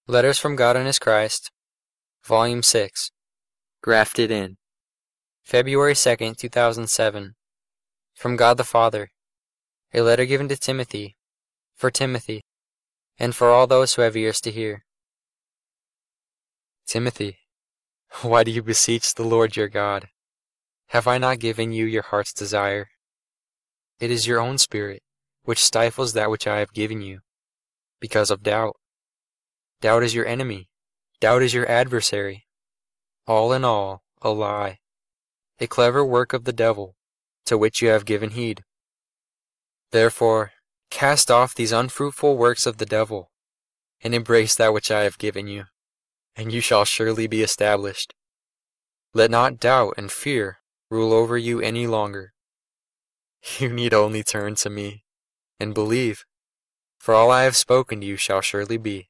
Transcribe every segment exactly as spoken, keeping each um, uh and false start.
Letters from God and His Christ, Volume six, Grafted in. February second, two thousand seven. From God the Father. A letter given to Timothy, for Timothy, and for all those who have ears to hear. Timothy, why do you beseech the Lord your God? Have I not given you your heart's desire? It is your own spirit which stifles that which I have given you, because of doubt. Doubt is your enemy. Doubt is your adversary. All in all, a lie, a clever work of the devil, to which you have given heed. Therefore, cast off these unfruitful works of the devil, and embrace that which I have given you, and you shall surely be established. Let not doubt and fear rule over you any longer. You need only turn to me, and believe, for all I have spoken to you shall surely be.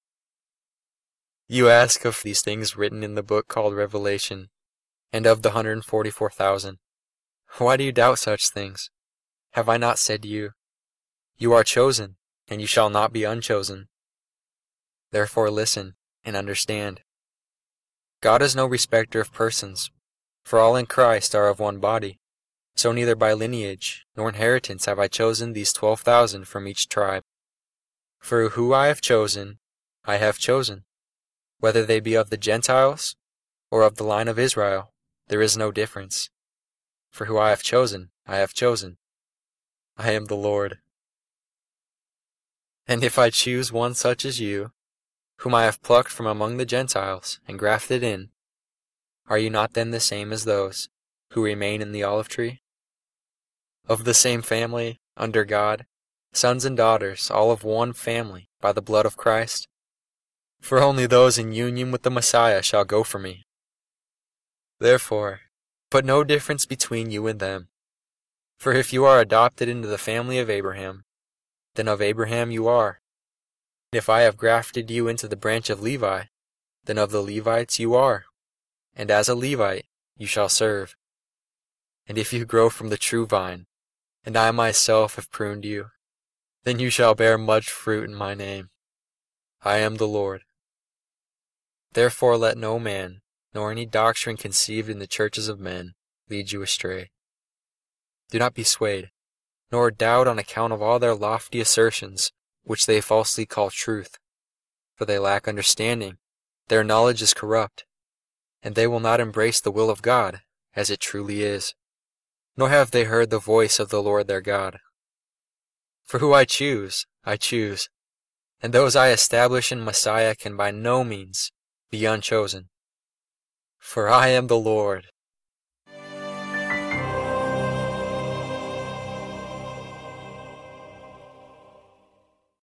You ask of these things written in the book called Revelation, and of the hundred and forty-four thousand. Why do you doubt such things? Have I not said to you, you are chosen, and you shall not be unchosen? Therefore listen and understand. God is no respecter of persons, for all in Christ are of one body. So neither by lineage nor inheritance have I chosen these twelve thousand from each tribe. For who I have chosen, I have chosen. Whether they be of the Gentiles, or of the line of Israel, there is no difference. For who I have chosen, I have chosen. I am the Lord. And if I choose one such as you, whom I have plucked from among the Gentiles, and grafted in, are you not then the same as those, who remain in the olive tree? Of the same family, under God, sons and daughters, all of one family, by the blood of Christ? For only those in union with the Messiah shall go for me. Therefore, put no difference between you and them. For if you are adopted into the family of Abraham, then of Abraham you are. If I have grafted you into the branch of Levi, then of the Levites you are, and as a Levite you shall serve. And if you grow from the true vine, and I myself have pruned you, then you shall bear much fruit in my name. I am the Lord. Therefore let no man, nor any doctrine conceived in the churches of men, lead you astray. Do not be swayed, nor doubt on account of all their lofty assertions, which they falsely call truth. For they lack understanding, their knowledge is corrupt, and they will not embrace the will of God, as it truly is, nor have they heard the voice of the Lord their God. For who I choose, I choose, and those I establish in Messiah can by no means be unchosen. For I am the Lord,